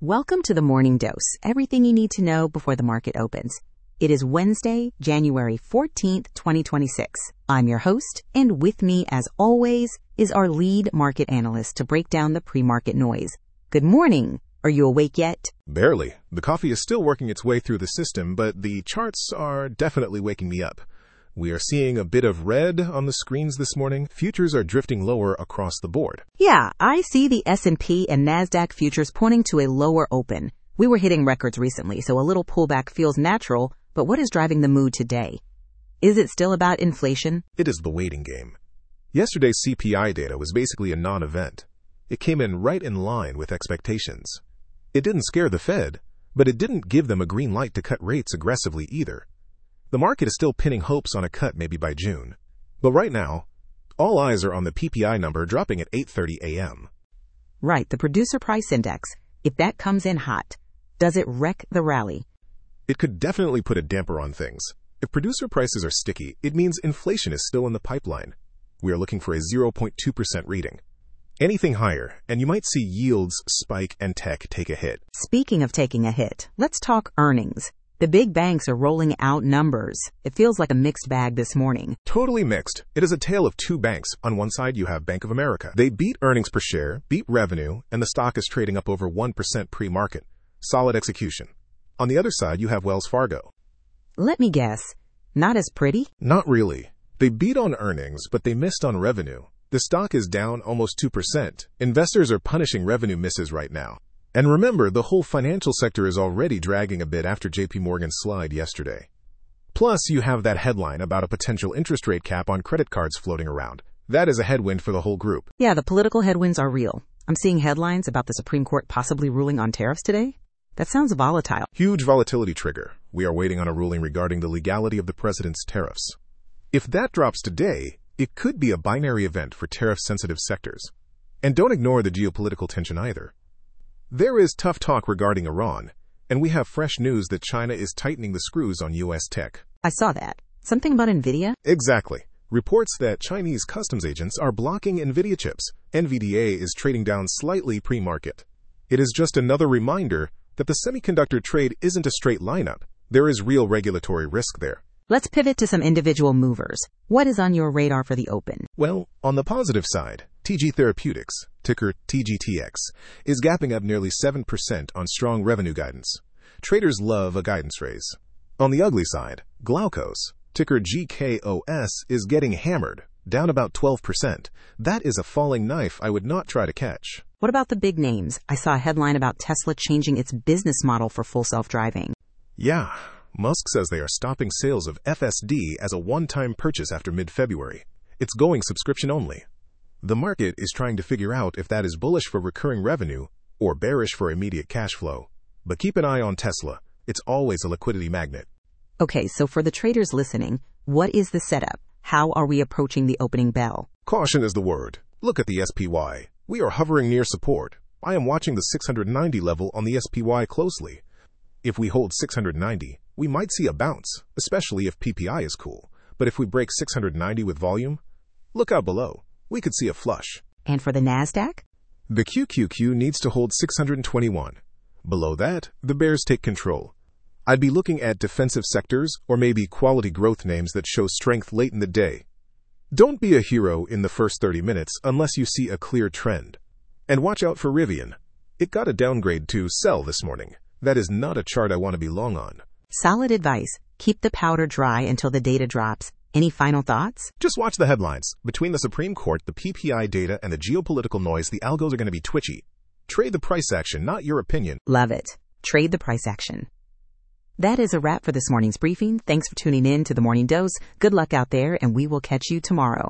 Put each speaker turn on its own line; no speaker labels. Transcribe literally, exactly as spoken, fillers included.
Welcome to the Morning Dose, everything you need to know before the market opens. It is Wednesday, January fourteenth, twenty twenty-six. I'm your host, and with me, as always, is our lead market analyst to break down the pre-market noise. Good morning. Are you awake yet?
Barely. The coffee is still working its way through the system, but the charts are definitely waking me up. We are seeing a bit of red on the screens this morning. Futures are drifting lower across the board.
Yeah, I see the S and P and NASDAQ futures pointing to a lower open. We were hitting records recently, so a little pullback feels natural, but what is driving the mood today? Is it still about inflation?
It is the waiting game. Yesterday's C P I data was basically a non-event. It came in right in line with expectations. It didn't scare the Fed, but it didn't give them a green light to cut rates aggressively either. The market is still pinning hopes on a cut maybe by June. But right now, all eyes are on the P P I number dropping at eight thirty a.m.
Right, the producer price index. If that comes in hot, does it wreck the rally?
It could definitely put a damper on things. If producer prices are sticky, it means inflation is still in the pipeline. We are looking for a zero point two percent reading. Anything higher, and you might see yields spike and tech take a hit.
Speaking of taking a hit, let's talk earnings. The big banks are rolling out numbers. It feels like a mixed bag this morning.
Totally mixed. It is a tale of two banks. On one side, you have Bank of America. They beat earnings per share, beat revenue, and the stock is trading up over one percent pre-market. Solid execution. On the other side, you have Wells Fargo.
Let me guess. Not as pretty?
Not really. They beat on earnings, but they missed on revenue. The stock is down almost two percent. Investors are punishing revenue misses right now. And remember, the whole financial sector is already dragging a bit after J P Morgan's slide yesterday. Plus, you have that headline about a potential interest rate cap on credit cards floating around. That is a headwind for the whole group.
Yeah, the political headwinds are real. I'm seeing headlines about the Supreme Court possibly ruling on tariffs today. That sounds volatile.
Huge volatility trigger. We are waiting on a ruling regarding the legality of the president's tariffs. If that drops today, it could be a binary event for tariff-sensitive sectors. And don't ignore the geopolitical tension either. There is tough talk regarding Iran, and we have fresh news that China is tightening the screws on U S tech.
I saw that. Something about NVIDIA?
Exactly. Reports that Chinese customs agents are blocking NVIDIA chips. N V D A is trading down slightly pre-market. It is just another reminder that the semiconductor trade isn't a straight lineup. There is real regulatory risk there.
Let's pivot to some individual movers. What is on your radar for the open?
Well, on the positive side, T G Therapeutics, ticker T G T X, is gapping up nearly seven percent on strong revenue guidance. Traders love a guidance raise. On the ugly side, Glaukos, ticker G K O S, is getting hammered, down about twelve percent. That is a falling knife I would not try to catch.
What about the big names? I saw a headline about Tesla changing its business model for full self-driving.
Yeah. Musk says they are stopping sales of F S D as a one-time purchase after mid-February. It's going subscription only. The market is trying to figure out if that is bullish for recurring revenue or bearish for immediate cash flow. But keep an eye on Tesla. It's always a liquidity magnet.
Okay, so for the traders listening, what is the setup? How are we approaching the opening bell?
Caution is the word. Look at the S P Y. We are hovering near support. I am watching the six hundred ninety level on the S P Y closely. If we hold six hundred ninety, we might see a bounce, especially if P P I is cool. But if we break six hundred ninety with volume, look out below. We could see a flush.
And for the NASDAQ?
The Q Q Q needs to hold six hundred twenty-one. Below that, the bears take control. I'd be looking at defensive sectors or maybe quality growth names that show strength late in the day. Don't be a hero in the first thirty minutes unless you see a clear trend. And watch out for Rivian. It got a downgrade to sell this morning. That is not a chart I want to be long on.
Solid advice. Keep the powder dry until the data drops. Any final thoughts?
Just watch the headlines. Between the Supreme Court, the P P I data, and the geopolitical noise, the algos are going to be twitchy. Trade the price action, not your opinion.
Love it. Trade the price action. That is a wrap for this morning's briefing. Thanks for tuning in to the Morning Dose. Good luck out there, and we will catch you tomorrow.